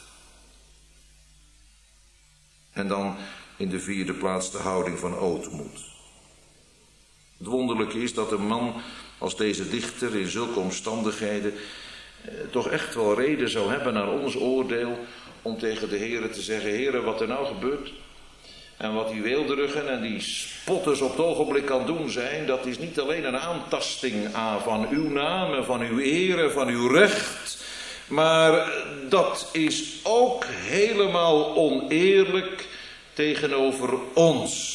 Speaker 1: En dan in de vierde plaats de houding van ootmoed. Het wonderlijke is dat een man als deze dichter in zulke omstandigheden eh, toch echt wel reden zou hebben naar ons oordeel om tegen de Heere te zeggen: Heere, wat er nou gebeurt en wat die weelderigen en die spotters op het ogenblik kan doen zijn, dat is niet alleen een aantasting aan van uw naam en van uw eer en van uw recht, maar dat is ook helemaal oneerlijk tegenover ons.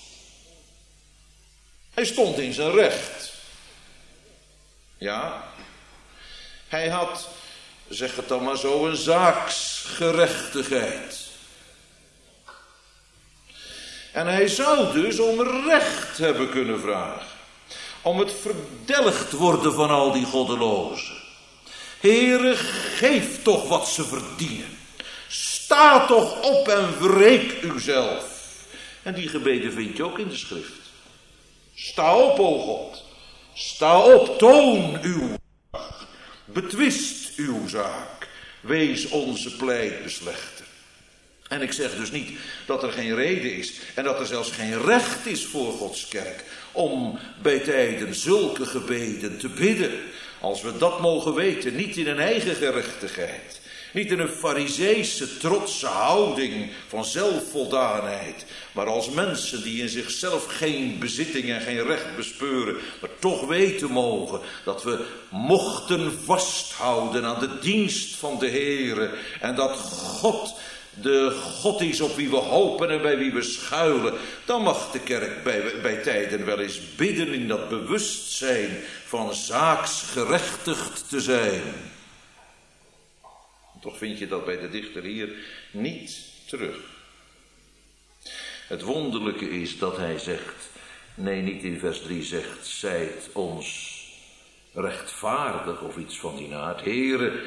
Speaker 1: Hij stond in zijn recht. Ja, hij had, zeg het dan maar zo, een zaaksgerechtigheid. En hij zou dus om recht hebben kunnen vragen. Om het verdelgd worden van al die goddelozen. Heere, geef toch wat ze verdienen. Sta toch op en wreek uzelf. En die gebeden vind je ook in de schrift. Sta op, o God. Sta op, toon uw zaak. Betwist uw zaak. Wees onze pleitbeslechter. En ik zeg dus niet dat er geen reden is en dat er zelfs geen recht is voor Gods kerk om bij tijden zulke gebeden te bidden. Als we dat mogen weten, niet in een eigen gerechtigheid, niet in een farizeese trotse houding van zelfvoldaanheid, maar als mensen die in zichzelf geen bezitting en geen recht bespeuren, maar toch weten mogen dat we mochten vasthouden aan de dienst van de Heere en dat God de God is op wie we hopen en bij wie we schuilen, dan mag de kerk bij, bij tijden wel eens bidden in dat bewustzijn van zaaksgerechtigd te zijn. Toch vind je dat bij de dichter hier niet terug. Het wonderlijke is dat hij zegt, nee, niet in vers drie zegt, zijt ons rechtvaardig of iets van die aard. Heere,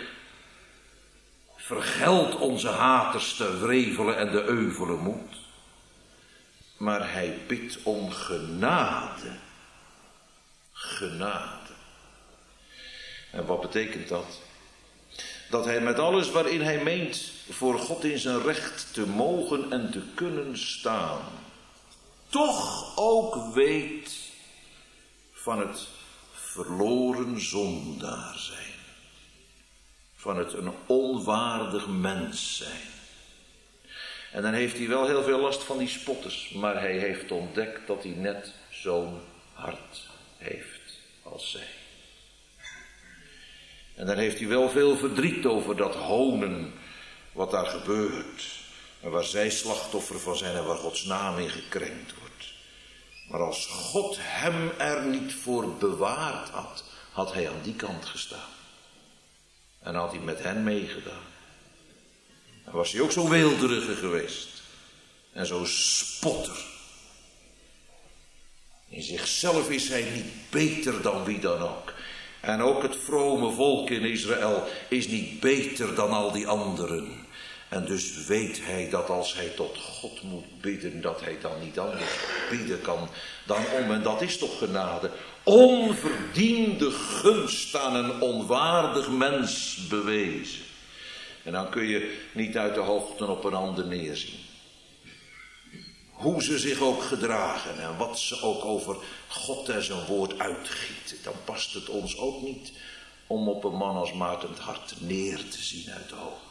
Speaker 1: vergeld onze haters de wrevelen en de euvelen moed. Maar hij bidt om genade. Genade. En wat betekent dat? Dat hij met alles waarin hij meent voor God in zijn recht te mogen en te kunnen staan, toch ook weet van het verloren zondaar zijn. Van het een onwaardig mens zijn. En dan heeft hij wel heel veel last van die spotters. Maar hij heeft ontdekt dat hij net zo'n hart heeft als zij. En dan heeft hij wel veel verdriet over dat honen wat daar gebeurt. En waar zij slachtoffer van zijn en waar Gods naam in gekrenkt wordt. Maar als God hem er niet voor bewaard had, had hij aan die kant gestaan. En had hij met hen meegedaan. Dan was hij ook zo weelderige geweest. En zo spotter. In zichzelf is hij niet beter dan wie dan ook. En ook het vrome volk in Israël is niet beter dan al die anderen. En dus weet hij dat als hij tot God moet bidden, dat hij dan niet anders bidden kan dan om, en dat is toch genade, onverdiende gunst aan een onwaardig mens bewezen. En dan kun je niet uit de hoogte op een ander neerzien. Hoe ze zich ook gedragen en wat ze ook over God en zijn woord uitgieten, dan past het ons ook niet om op een man als Maarten het hart neer te zien uit de hoogte.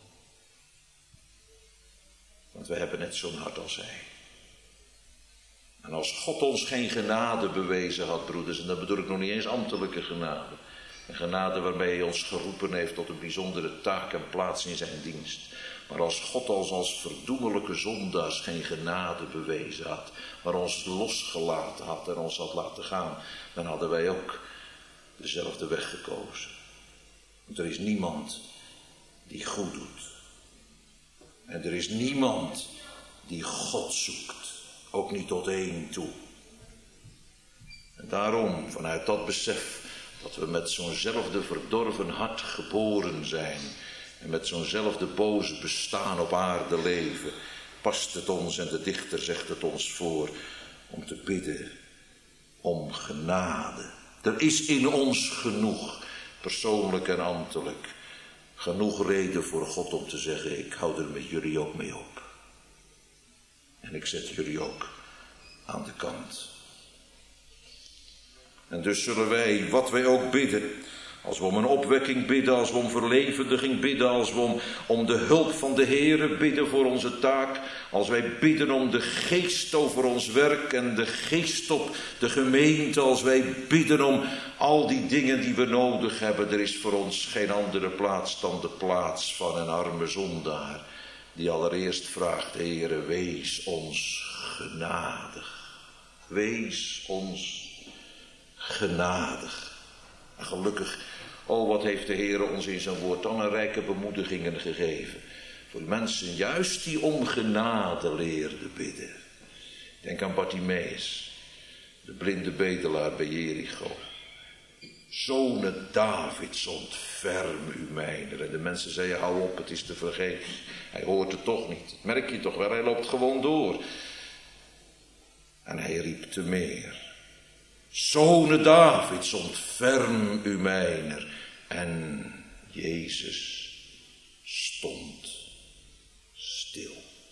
Speaker 1: Want we hebben net zo'n hart als hij. En als God ons geen genade bewezen had, broeders, en dan bedoel ik nog niet eens ambtelijke genade. Een genade waarmee hij ons geroepen heeft tot een bijzondere taak en plaats in zijn dienst. Maar als God ons als verdoemelijke zondaars geen genade bewezen had, maar ons losgelaten had en ons had laten gaan, dan hadden wij ook dezelfde weg gekozen. Want er is niemand die goed doet. En er is niemand die God zoekt, ook niet tot één toe. En daarom, vanuit dat besef dat we met zo'nzelfde verdorven hart geboren zijn en met zo'nzelfde boze bestaan op aarde leven, past het ons, en de dichter zegt het ons voor, om te bidden om genade. Er is in ons genoeg, persoonlijk en ambtelijk, genoeg reden voor God om te zeggen, ik hou er met jullie ook mee op. En ik zet jullie ook aan de kant. En dus zullen wij, wat wij ook bidden, als we om een opwekking bidden, als we om verlevendiging bidden, als we om, om de hulp van de Heere bidden voor onze taak, als wij bidden om de geest over ons werk en de geest op de gemeente, als wij bidden om al die dingen die we nodig hebben, er is voor ons geen andere plaats dan de plaats van een arme zondaar, die allereerst vraagt, Heere, wees ons genadig. Wees ons genadig. En gelukkig, oh wat heeft de Heer ons in zijn woord dan een rijke bemoedigingen gegeven. Voor mensen juist die om genade leerden bidden. Denk aan Bartimaeus, de blinde bedelaar bij Jericho. Zonen Davids, ontferm u mijner. En de mensen zeiden, hou op, het is te vergeefs. Hij hoort het toch niet. Dat merk je toch wel, hij loopt gewoon door. En hij riep te meer. Zonen Davids, ontferm u mijner. En Jezus stond stil.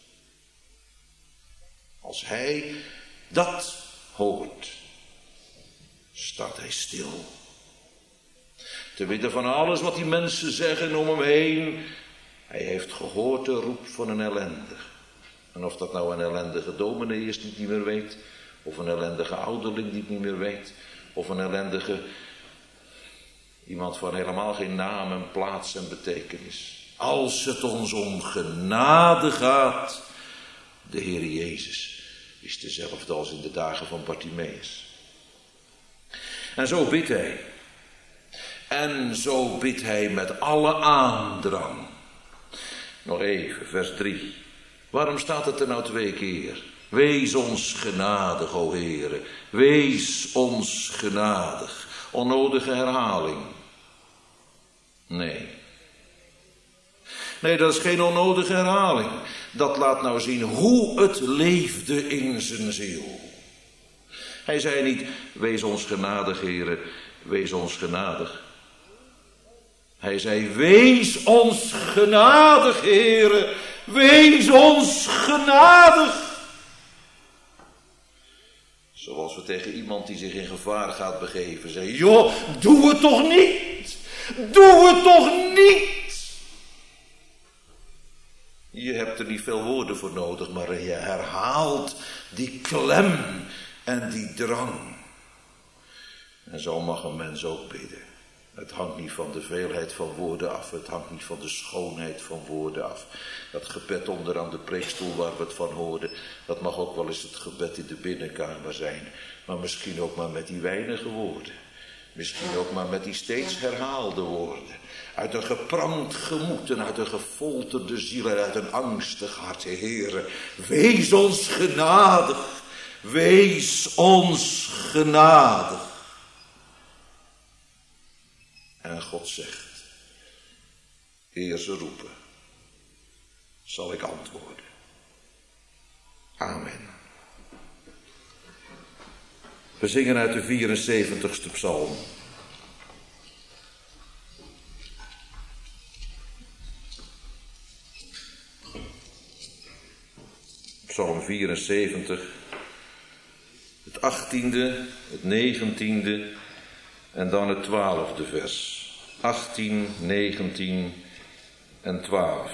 Speaker 1: Als hij dat hoort, staat hij stil. Te midden van alles wat die mensen zeggen om hem heen. Hij heeft gehoord de roep van een ellendige. En of dat nou een ellendige dominee is die het niet meer weet. Of een ellendige ouderling die het niet meer weet. Of een ellendige iemand van helemaal geen naam en plaats en betekenis. Als het ons om genade gaat. De Heer Jezus is dezelfde als in de dagen van Bartimaeus. En zo bidt hij. En zo bidt hij met alle aandrang. Nog even, vers drie. Waarom staat het er nou twee keer? Wees ons genadig, o Heere. Wees ons genadig. Onnodige herhaling. Nee. Nee, dat is geen onnodige herhaling. Dat laat nou zien hoe het leefde in zijn ziel. Hij zei niet, wees ons genadig, Heere. Wees ons genadig. Hij zei, wees ons genadig, Heere. Wees ons genadig. Zoals we tegen iemand die zich in gevaar gaat begeven zeggen, joh, doe het toch niet. Doe het toch niet. Je hebt er niet veel woorden voor nodig, maar je herhaalt die klem en die drang. En zo mag een mens ook bidden. Het hangt niet van de veelheid van woorden af. Het hangt niet van de schoonheid van woorden af. Dat gebed onder aan de preekstoel waar we het van hoorden. Dat mag ook wel eens het gebed in de binnenkamer zijn. Maar misschien ook maar met die weinige woorden. Misschien ook maar met die steeds herhaalde woorden. Uit een geprangd gemoed en uit een gefolterde ziel en uit een angstig hart. Heere, wees ons genadig. Wees ons genadig. En God zegt, eer ze roepen, zal ik antwoorden. Amen. We zingen uit de vierenzeventigste psalm. Psalm vierenzeventig, het achttiende, het negentiende en dan het twaalfde vers. achttien, negentien en twaalf.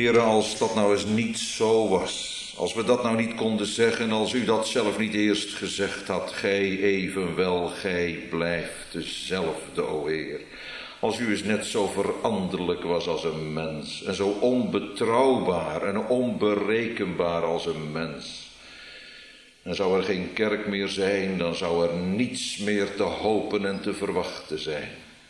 Speaker 1: Heere, als dat nou eens niet zo was, als we dat nou niet konden zeggen, als u dat zelf niet eerst gezegd had, gij evenwel, gij blijft dezelfde, o Heer. Als u eens net zo veranderlijk was als een mens, en zo onbetrouwbaar en onberekenbaar als een mens. Dan zou er geen kerk meer zijn, dan zou er niets meer te hopen en te verwachten zijn.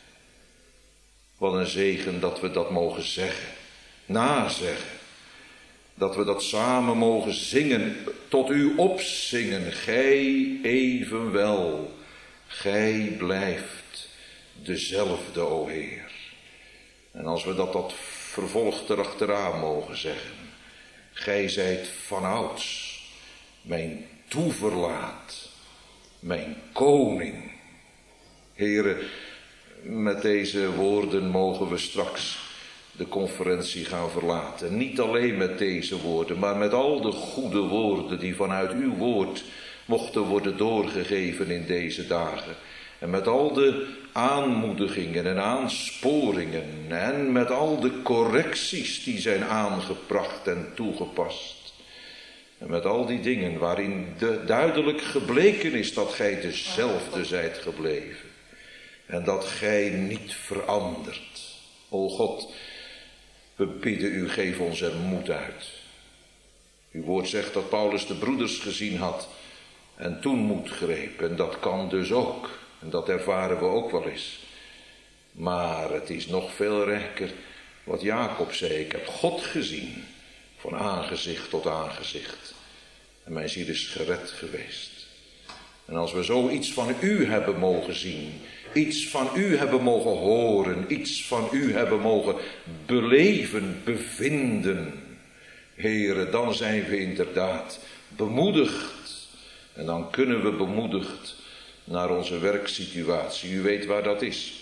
Speaker 1: Wat een zegen dat we dat mogen zeggen, nazeggen. Dat we dat samen mogen zingen, tot u opzingen. Gij evenwel, gij blijft dezelfde, o Heer. En als we dat dat vervolg erachteraan mogen zeggen. Gij zijt vanouds mijn toeverlaat, mijn koning. Heren, met deze woorden mogen we straks de conferentie gaan verlaten. Niet alleen met deze woorden, maar met al de goede woorden die vanuit uw woord mochten worden doorgegeven in deze dagen. En met al de aanmoedigingen en aansporingen en met al de correcties die zijn aangebracht en toegepast. En met al die dingen waarin de duidelijk gebleken is dat gij dezelfde zijt gebleven. En dat gij niet verandert. O God, we bidden u, geef ons er moed uit. Uw woord zegt dat Paulus de broeders gezien had en toen moed greep. En dat kan dus ook. En dat ervaren we ook wel eens. Maar het is nog veel rijker wat Jacob zei. Ik heb God gezien van aangezicht tot aangezicht. En mijn ziel is gered geweest. En als we zoiets van u hebben mogen zien, iets van u hebben mogen horen, iets van u hebben mogen beleven, bevinden, Heere, dan zijn we inderdaad bemoedigd. En dan kunnen we bemoedigd naar onze werksituatie. U weet waar dat is.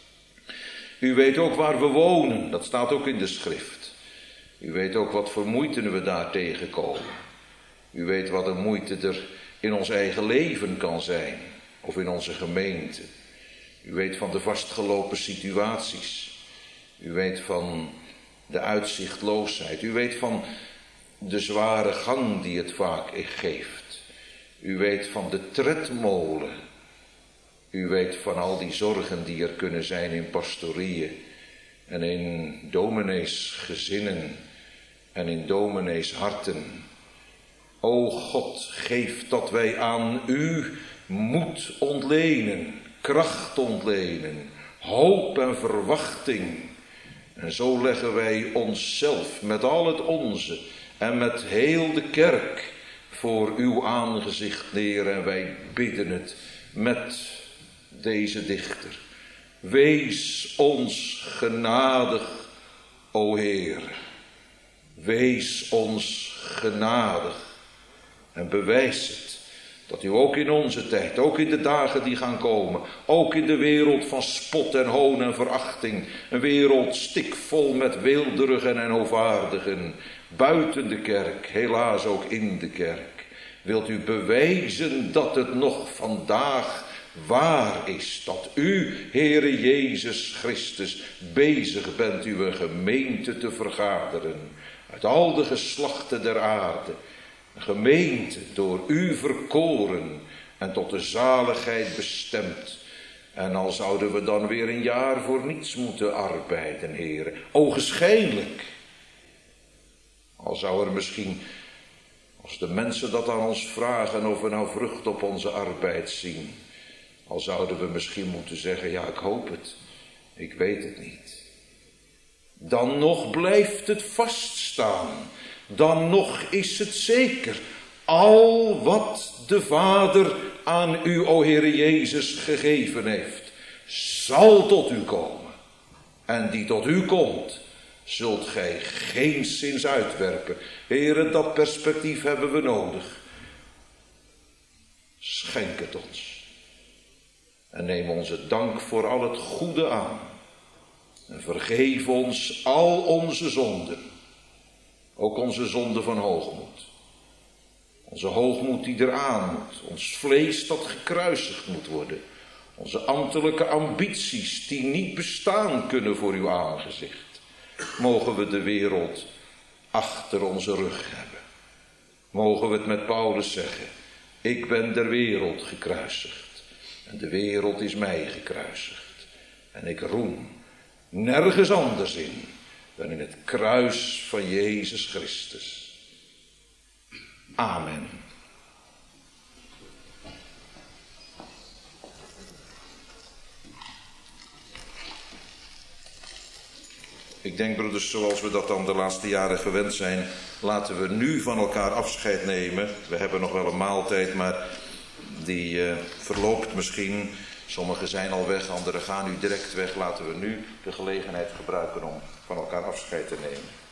Speaker 1: U weet ook waar we wonen, dat staat ook in de schrift. U weet ook wat voor moeite we daar tegenkomen. U weet wat een moeite er in ons eigen leven kan zijn, of in onze gemeente. U weet van de vastgelopen situaties. U weet van de uitzichtloosheid. U weet van de zware gang die het vaak geeft. U weet van de tredmolen. U weet van al die zorgen die er kunnen zijn in pastorieën en in domineesgezinnen en in domineesharten. O God, geef dat wij aan u moed ontlenen, kracht ontlenen, hoop en verwachting. En zo leggen wij onszelf met al het onze en met heel de kerk voor uw aangezicht neer. En wij bidden het met deze dichter. Wees ons genadig, o Heer. Wees ons genadig. En bewijs het, dat u ook in onze tijd, ook in de dagen die gaan komen, ook in de wereld van spot en hoon en verachting, een wereld stikvol met weelderigen en hovaardigen, buiten de kerk, helaas ook in de kerk, wilt u bewijzen dat het nog vandaag waar is, dat u, Heere Jezus Christus, bezig bent uw gemeente te vergaderen, uit al de geslachten der aarde, een gemeente door u verkoren en tot de zaligheid bestemd. En al zouden we dan weer een jaar voor niets moeten arbeiden, Heere. Ogenschijnlijk. Al zou er misschien, als de mensen dat aan ons vragen of we nou vrucht op onze arbeid zien, al zouden we misschien moeten zeggen, ja, ik hoop het. Ik weet het niet. Dan nog blijft het vaststaan. Dan nog is het zeker. Al wat de Vader aan u, o Heere Jezus, gegeven heeft, zal tot u komen. En die tot u komt, zult gij geenszins uitwerpen. Heere, dat perspectief hebben we nodig. Schenk het ons. En neem onze dank voor al het goede aan. En vergeef ons al onze zonden. Ook onze zonde van hoogmoed. Onze hoogmoed die eraan moet. Ons vlees dat gekruisigd moet worden. Onze ambtelijke ambities die niet bestaan kunnen voor uw aangezicht. Mogen we de wereld achter onze rug hebben. Mogen we het met Paulus zeggen. Ik ben der wereld gekruisigd. En de wereld is mij gekruisigd. En ik roem nergens anders in dan in het kruis van Jezus Christus. Amen. Ik denk, broeders, zoals we dat dan de laatste jaren gewend zijn, laten we nu van elkaar afscheid nemen. We hebben nog wel een maaltijd, maar die uh, verloopt misschien. Sommigen zijn al weg, anderen gaan nu direct weg. Laten we nu de gelegenheid gebruiken om van elkaar afscheid te nemen.